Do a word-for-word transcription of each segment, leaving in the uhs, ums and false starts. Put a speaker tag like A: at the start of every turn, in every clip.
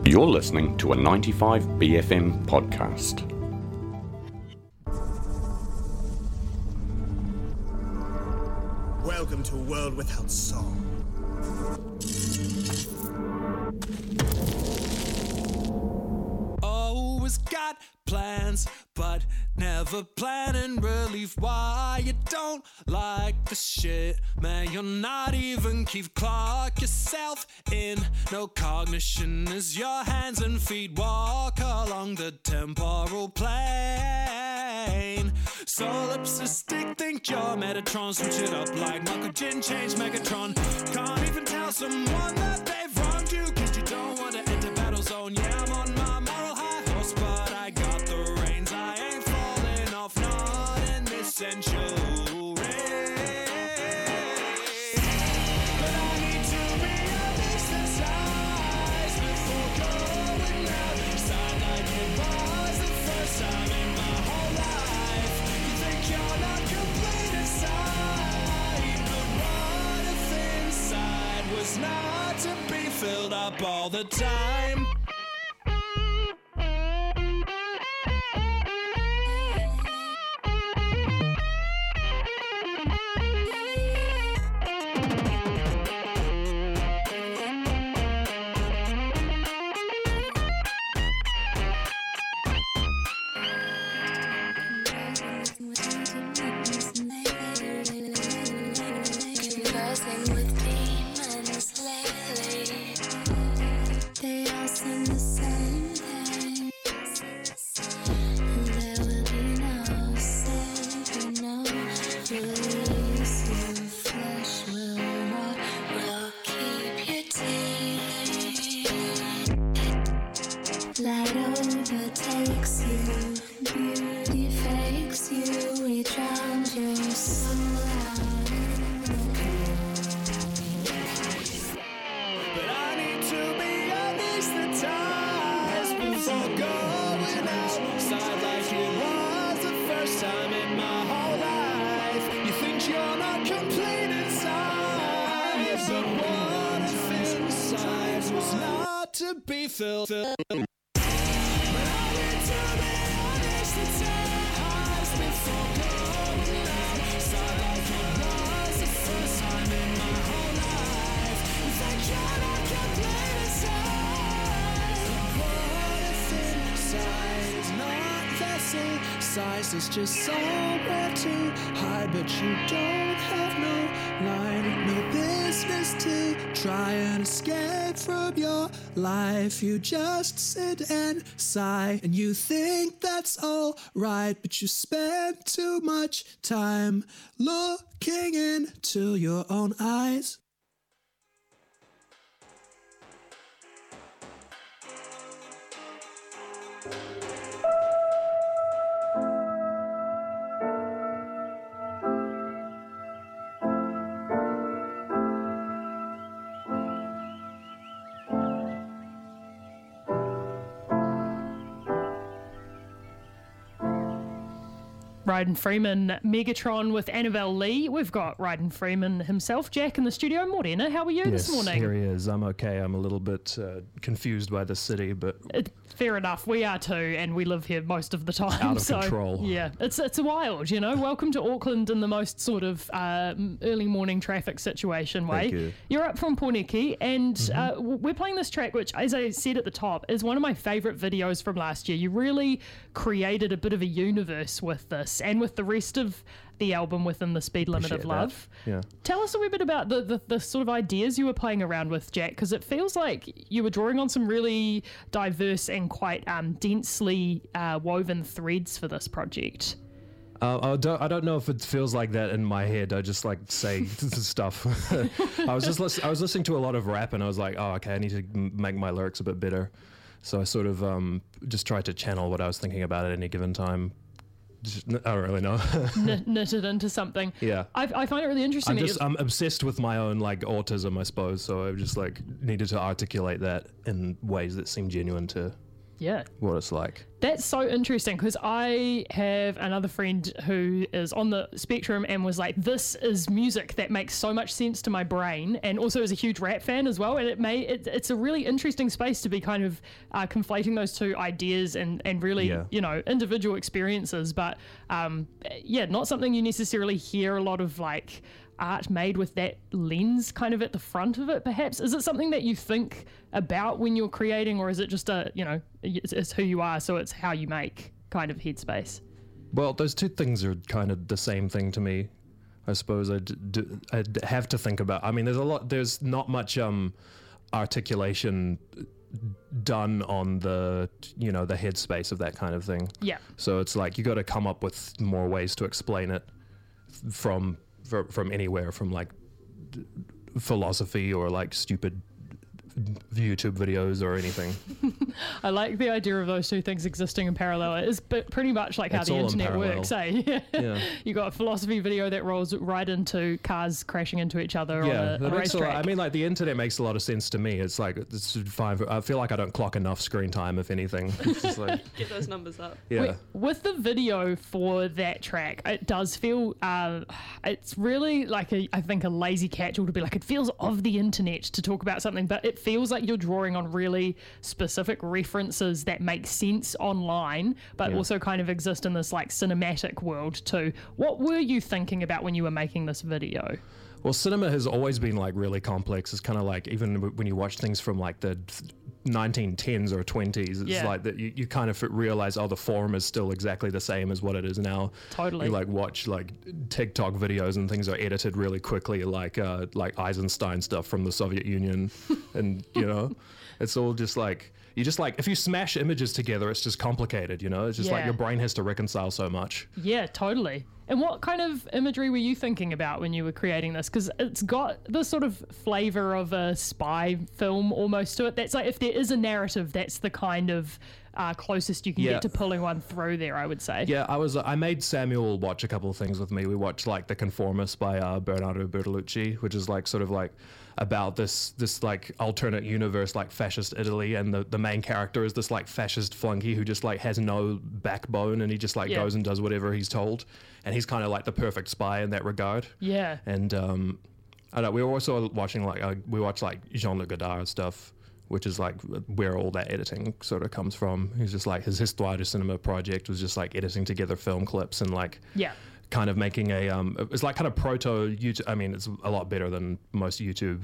A: You're listening to a ninety-five B F M podcast.
B: Welcome to a world without song.
C: Always got plans, but never planning relief. Why you don't like the shit, man? You're not even keep clock yourself in. No cognition as your hands and feet walk along the temporal plane. Solipsistic, think you're Metatron. Switch it up like Michael Jin, change Megatron. Can't even tell someone that they've wronged you, cause you don't want to enter battle zone. Yeah, I'm on my moral high horse, but I got the reins. I ain't falling off, not in this century. But I need to be at least the size before going out. Sound like it was the first time in my whole life. You think you're not complete inside, but what if inside was not to be filled up all the time? Be filled. Filled. But I need to be honest and say highs before going out. Sound like it was the first time in my whole life. You think you're not complete inside. What if inside is not the same size? It's just somewhere to hide, but you don't have no line, no business to try and escape from your life. You just sit and sigh, and you think that's all right, but you spend too much time looking into your own eyes.
D: Ryden Freeman, Megatron with Annabelle Lee. We've got Ryden Freeman himself, Jack, in the studio. Morena, how are you
E: yes,
D: this morning?
E: Here he is. I'm okay. I'm a little bit uh, confused by the city, but
D: It, fair enough. We are too, and we live here most of the time.
E: Out of
D: so,
E: control.
D: Yeah, it's it's wild, you know. Welcome to Auckland in the most sort of uh, early morning traffic situation way.
E: Thank you.
D: You're up from Porniki, and
E: Mm-hmm.
D: uh, we're playing this track, which, as I said at the top, is one of my favourite videos from last year. You really created a bit of a universe with this, and with the rest of the album Within the Speed Limit
E: Appreciate
D: of Love.
E: that. Yeah.
D: Tell us a wee bit about the, the, the sort of ideas you were playing around with, Jack, because it feels like you were drawing on some really diverse and quite um, densely uh, woven threads for this project.
E: Uh, I don't. I don't know if it feels like that in my head. I just like say stuff. I was just. Listen, I was listening to a lot of rap, and I was like, "Oh, okay. I need to m- make my lyrics a bit better." So I sort of um, just tried to channel what I was thinking about at any given time. Just, I don't really know.
D: Kn- knitted into something.
E: Yeah.
D: I, I find it really interesting.
E: I'm
D: that
E: just.
D: you've-
E: I'm obsessed with my own like autism, I suppose. So I just like needed to articulate that in ways that seem genuine to
D: Yeah.
E: what it's like.
D: That's so interesting because I have another friend who is on the spectrum and was like, this is music that makes so much sense to my brain, and also is a huge rap fan as well. And it may it, it's a really interesting space to be kind of uh, conflating those two ideas and, and really,
E: Yeah.
D: you know, individual experiences. But um, yeah, not something you necessarily hear a lot of like art made with that lens kind of at the front of it, perhaps. Is it something that you think about when you're creating, or is it just a, you know, it's, it's who you are, so it's how you make kind of headspace?
E: Well, those two things are kind of the same thing to me. I suppose I d- d- I'd have to think about. I mean, there's a lot. There's not much um, articulation done on the, you know, the headspace of that kind of thing.
D: Yeah.
E: So it's like you got to come up with more ways to explain it from fr- from anywhere, from like d- philosophy or like stupid YouTube videos or anything.
D: I like the idea of those two things existing in parallel. It is b- pretty much like how
E: It's
D: the
E: all in
D: internet
E: parallel.
D: works, eh?
E: Yeah.
D: You got a philosophy video that rolls right into cars crashing into each other on
E: Yeah,
D: a,
E: that
D: a
E: makes a lot,
D: racetrack.
E: I mean, like the internet makes a lot of sense to me. It's like it's fine. For, I feel like I don't clock enough screen time, if anything. It's just like,
F: Get those numbers up.
E: yeah,
D: With, with the video for that track, it does feel, uh, it's really like a, I think a lazy catch-all to be like, it feels of the internet to talk about something, but it feels like you're drawing on really specific references that make sense online, but
E: Yeah.
D: also kind of exist in this like cinematic world too. What were you thinking about when you were making this video?
E: Well, cinema has always been like really complex. It's kind of like even w- when you watch things from like the nineteen tens or twenties, it's
D: Yeah.
E: like that you, you kind of realize, oh, the form is still exactly the same as what it is now.
D: Totally.
E: You like watch like TikTok videos and things are edited really quickly, like uh, like Eisenstein stuff from the Soviet Union, and you know, it's all just like. You just like, if you smash images together, it's just complicated, you know? It's just like
D: Yeah.
E: your brain has to reconcile so much.
D: Yeah, totally. And what kind of imagery were you thinking about when you were creating this? Because it's got the sort of flavor of a spy film almost to it. That's like, if there is a narrative, that's the kind of uh, closest you can
E: Yeah.
D: get to pulling one through there, I would say.
E: Yeah, I was. I made Samuel watch a couple of things with me. We watched like The Conformist by uh, Bernardo Bertolucci, which is like sort of like about this this like alternate universe, like fascist Italy, and the, the main character is this like fascist flunky who just like has no backbone, and he just like
D: Yeah.
E: goes and does whatever he's told, and he's kind of like the perfect spy in that regard.
D: Yeah.
E: And um, I don't know, we were also watching like uh, we watched like Jean-Luc Godard stuff, which is like where all that editing sort of comes from. He's just like his Histoire du Cinema project was just like editing together film clips and like
D: Yeah.
E: kind of making a um it's like kind of proto YouTube. I mean, it's a lot better than most YouTube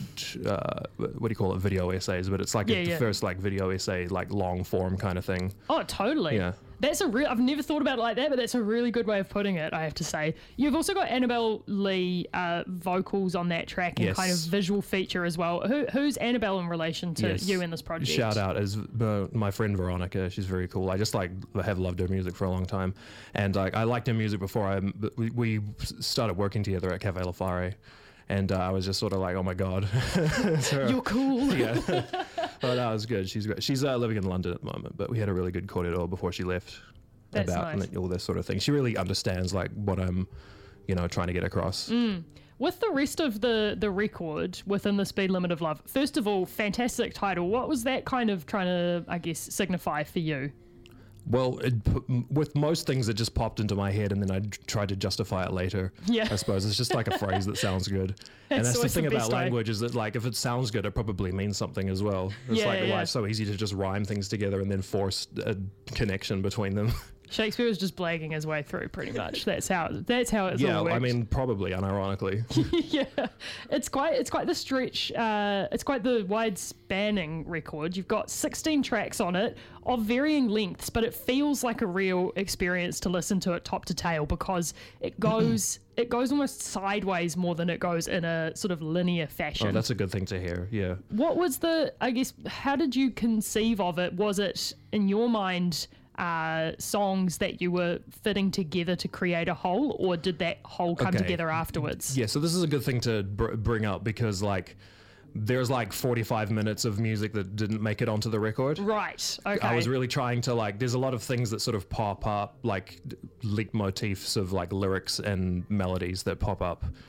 E: uh what do you call it, video essays, but it's like
D: Yeah,
E: a,
D: yeah.
E: the first like video essay, like long form kind of thing.
D: Oh, totally.
E: Yeah.
D: That's a real. I've never thought about it like that, but that's a really good way of putting it, I have to say. You've also got Annabelle Lee uh, vocals on that track and
E: Yes.
D: kind of visual feature as well. Who, who's Annabelle in relation to
E: Yes.
D: you in this project?
E: Shout out as uh, my friend Veronica. She's very cool. I just like have loved her music for a long time, and like I liked her music before I we, we started working together at Cafe La Fare, and uh, I was just sort of like, oh my god, It's her.
D: You're cool.
E: yeah. Oh, that was good. She's great. She's uh, living in London at the moment, but we had a really good corridor before she left
D: That's
E: about
D: nice.
E: all this sort of thing. She really understands like what I'm, you know, trying to get across.
D: Mm. With the rest of the the record within the Speed Limit of Love, first of all, fantastic title. What was that kind of trying to, I guess, signify for you?
E: Well, it, p- with most things, it just popped into my head, and then I d- tried to justify it later.
D: Yeah.
E: I suppose it's just like a phrase that sounds good, and
D: It's
E: that's the
D: always the
E: thing about
D: best way.
E: language is that like if it sounds good, it probably means something as well. It's
D: Yeah,
E: like
D: yeah,
E: why
D: yeah.
E: it's so easy to just rhyme things together and then force a connection between them.
D: Shakespeare was just blagging his way through, pretty much. That's how. That's how it's
E: yeah,
D: all worked.
E: I mean, probably unironically.
D: yeah, it's quite it's quite the stretch. Uh, it's quite the wide spanning record. You've got sixteen tracks on it of varying lengths, but it feels like a real experience to listen to it top to tail because it goes it goes almost sideways more than it goes in a sort of linear fashion.
E: Oh, that's a good thing to hear. Yeah.
D: What was the? I guess how did you conceive of it? Was it in your mind? Uh, songs that you were fitting together to create a whole, or did that whole come
E: Okay.
D: together afterwards?
E: Yeah, so this is a good thing to br- bring up because like there's like forty-five minutes of music that didn't make it onto the record.
D: Right. Okay.
E: I was really trying to like there's a lot of things that sort of pop up, like d- leitmotifs of like lyrics and melodies that pop up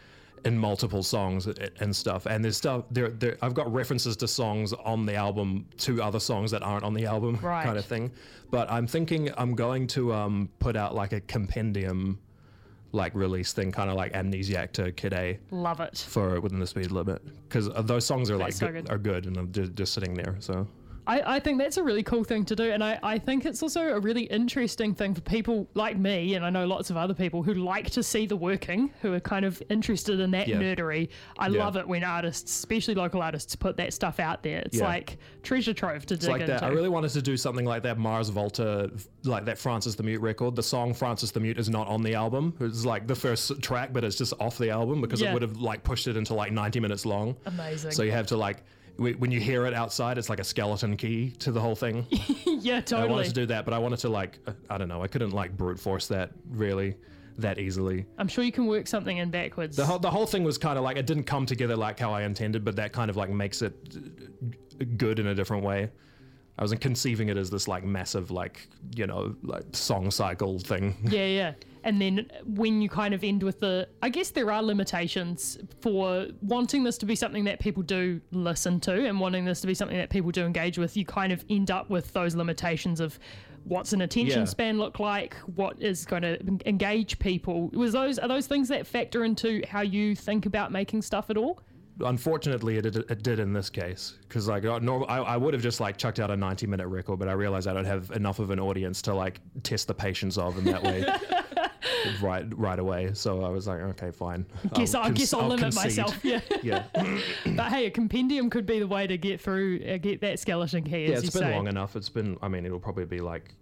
E: in multiple songs and stuff. And there's stuff there. There, I've got references to songs on the album to other songs that aren't on the album,
D: Right.
E: kind of thing. But I'm thinking I'm going to um, put out like a compendium, like release thing, kind of like Amnesiac to Kid A
D: Love it.
E: for Within the Speed Limit, because those songs are like
D: That's so
E: good,
D: good.
E: are good, and I'm just, just sitting there. So.
D: I, I think that's a really cool thing to do, and I, I think it's also a really interesting thing for people like me, and I know lots of other people who like to see the working, who are kind of interested in that
E: Yeah.
D: nerdery. I
E: Yeah.
D: love it when artists, especially local artists, put that stuff out there. It's
E: Yeah.
D: like treasure trove to
E: It's
D: dig
E: like
D: into.
E: that. I really wanted to do something like that Mars Volta, like that Francis the Mute record. The song Francis the Mute is not on the album. It's like the first track, but it's just off the album because
D: Yeah.
E: it would have like pushed it into like ninety minutes long.
D: Amazing.
E: So you have to like, wh- when you hear it outside, it's like a skeleton key to the whole thing.
D: yeah,
E: I
D: totally.
E: wanted to do that, but I wanted to like, uh, I don't know, I couldn't like brute force that really that easily.
D: I'm sure you can work something in backwards.
E: The whole, the whole thing was kind of like, it didn't come together like how I intended, but that kind of like makes it uh, good in a different way. I wasn't conceiving it as this like massive like, you know, like song cycle thing.
D: Yeah, yeah. And then when you kind of end with the, I guess there are limitations for wanting this to be something that people do listen to and wanting this to be something that people do engage with. You kind of end up with those limitations of what's an attention
E: Yeah.
D: span look like, what is going to engage people. Was those are those things that factor into how you think about making stuff at all?
E: Unfortunately, it, it, it did in this case, because like uh, norm- I, I would have just like chucked out a ninety minute record, but I realized I don't have enough of an audience to like test the patience of in that way. right right away, so I was like, okay, fine.
D: Guess I
E: cons-
D: guess I'll, limit
E: concede.
D: myself. Yeah,
E: Yeah,
D: but hey, a compendium could be the way to get through, uh, get that skeleton key.
E: yeah.
D: As
E: It's
D: you
E: been
D: say.
E: long enough. It's been. I mean, it'll probably be like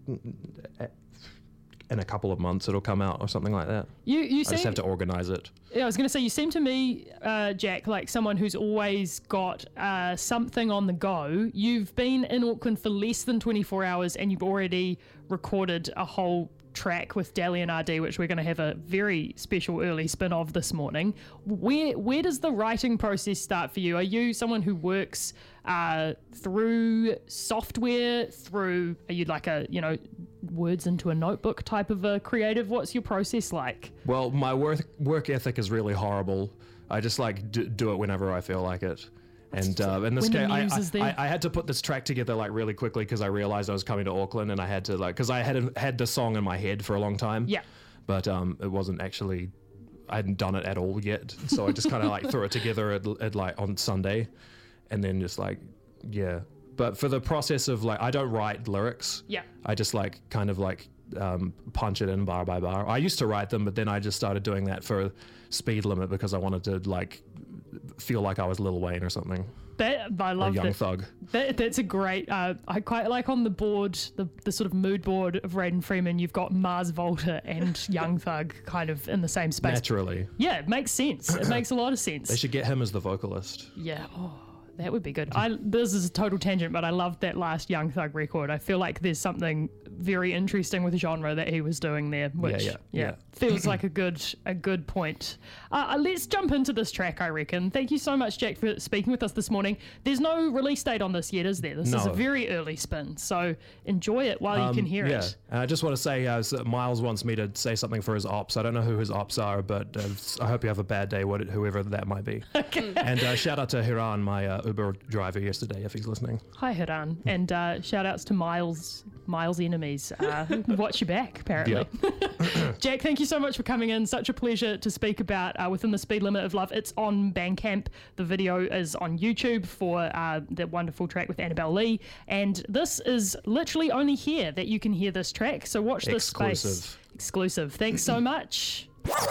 E: in a couple of months it'll come out or something like that.
D: You you
E: I just
D: seem
E: have to organize it.
D: Yeah, I was going to say, you seem to me, uh, Jack, like someone who's always got uh, something on the go. You've been in Auckland for less than twenty-four hours and you've already recorded a whole track with Dalian R D, which we're going to have a very special early spin of this morning. Where where does the writing process start for you? Are you someone who works uh, through software, through, are you like a, you know, words into a notebook type of a creative? What's your process like?
E: Well, my work work ethic is really horrible. I just like d- do it whenever I feel like it. And uh, in this
D: When the
E: case, I,
D: muse is there.
E: I, I, I had to put this track together like really quickly because I realized I was coming to Auckland, and I had to like because I had had the song in my head for a long time.
D: Yeah.
E: But um, it wasn't actually. I hadn't done it at all yet, so I just kind of like threw it together at, at like on Sunday, and then just like yeah. But for the process of like, I don't write lyrics.
D: Yeah.
E: I just like kind of like um, punch it in bar by bar. I used to write them, but then I just started doing that for Speed Limit because I wanted to like feel like I was Lil Wayne or something,
D: That I
E: or
D: love
E: Young
D: that.
E: Thug.
D: That, that's a great. Uh, I quite like on the board, the, the sort of mood board of Raiden Freeman. You've got Mars Volta and Young Thug kind of in the same space.
E: Naturally,
D: Yeah, it makes sense. It makes a lot of sense.
E: they should get him as the vocalist.
D: Yeah. Oh, that would be good. I this is a total tangent, but I loved that last Young Thug record. I feel like there's something very interesting with the genre that he was doing there, which
E: yeah, yeah.
D: feels like a good a good point. Uh, let's jump into this track, I reckon. Thank you so much, Jack, for speaking with us this morning. There's no release date on this yet, is there? This is a
E: No.
D: very early spin, so enjoy it while you can hear
E: yeah.
D: it.
E: And I just want to say, uh, so Miles wants me to say something for his ops. I don't know who his ops are, but uh, I hope you have a bad day, what, whoever that might be.
D: Okay.
E: And uh, shout out to Hiran, my uh, Uber driver yesterday, if he's listening.
D: Hi, Hiran, and uh, shout outs to Miles, Miles' enemies. Uh, watch your back, apparently. Jack, thank you so much for coming in. Such a pleasure to speak about uh, Within the Speed Limit of Love. It's on Bandcamp. The video is on YouTube for uh, the wonderful track with Annabelle Lee. And this is literally only here that you can hear this track. So watch this space.
E: Exclusive.
D: Exclusive. Thanks so much.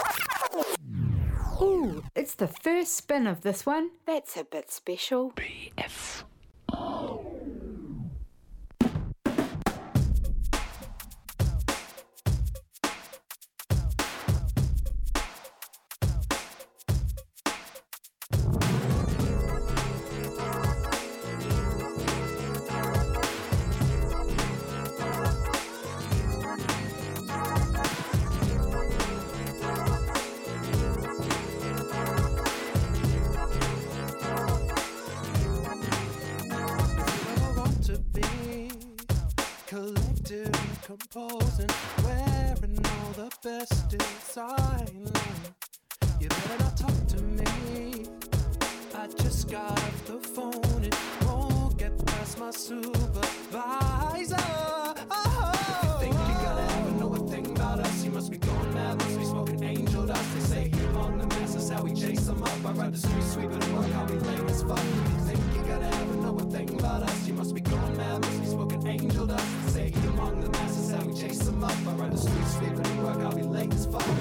F: Ooh, it's the first spin of this one. That's a bit special.
B: I want to be collective, composing, wearing all the best design. You better not talk to me. I just got off the phone. It won't get past my supervisor. Oh. If you think you gotta ever know a thing about us, you must be going mad, must be smoking angel dust. They say he among the masses, how we chase them up. I ride the street sweeping and work, I'll be lame as fuck. If you think you gotta ever know a thing about us, you must be going mad, must be smoking angel dust. They say he among the masses, how we chase them up. I ride the street sweeping and work, I'll be late as fuck.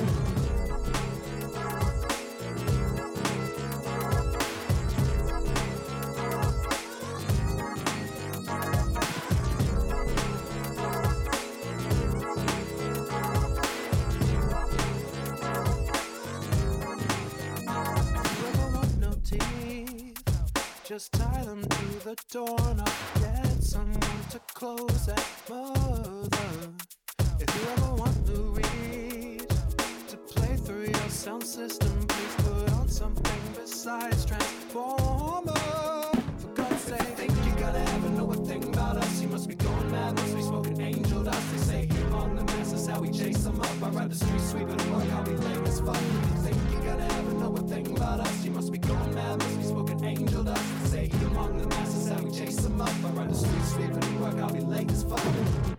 B: Just tie them to the doorknob. Get someone to close that mother. If you ever want to read, to play through your sound system, please put on something besides Transformer. For God's sake, think you gotta ever know a thing about us. You must be going mad, must be smoking angel dust. They say he among the masses, how we chase them up. I ride the street sweeping and work, I'll be lame as fuck. Think you gotta ever know a thing about us. You must be going mad, must be smoking angel dust. Say he among the masses, how we chase them up. I ride the street sweeping and work, I'll be late as fuck.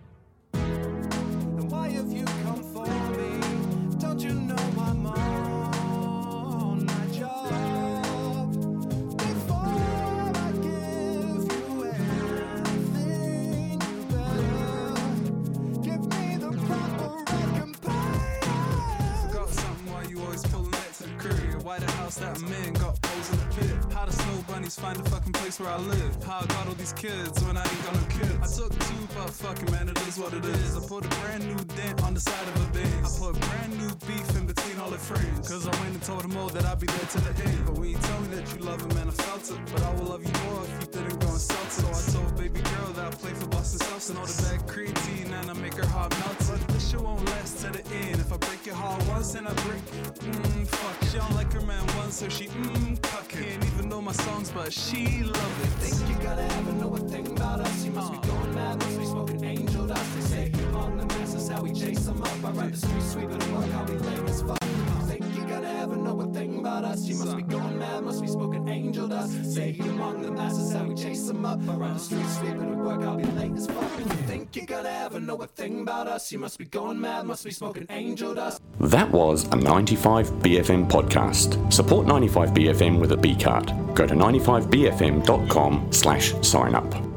B: And why have you come for me? Don't you know I'm on my job? Before I give you anything, you better give me the proper recompense.
G: Got something why you always pulling that to the courier. Why the house that I'm in got poles in the pit? How the snow bunnies find the fucking place where I live? How I got all these kids when I ain't got no kids? I took two, but fucking man, it is what it is. I put a brand new dent on the side of a Benz. I put brand new beef in between all the friends. Cause I went and told them all that I'd be there till the end. But when you tell me that you love him, man, I felt it. But I will love you more if you didn't go and sell it. So I told baby girl that I play for Boston Celtics and all the bad creatine and I make her heart melt. But this shit won't last to the end. If I break your heart once, then I break. Mmm, fuck. She don't like her man once, so she mmm, cuck. Can't even know my songs, but she love it.
B: Think you gotta ever know a thing about us. You must be going mad, must be smoking angel dust. They say he among the masses, how we chase them up. I ride the street sweeping and work, I'll be lame as fuck. Think you gotta ever know a thing about us. You must be going mad, must be smoking angel dust. Say he among the masses, how we chase them up. I ride the street sweeping and work, I'll be late as fuck. Think you gotta ever know a thing about us. You must be going mad, must be smoking angel dust.
A: That was a ninety-five B F M podcast. Support ninety-five B F M with a B card. Go to ninety-five B F M dot com slash sign up.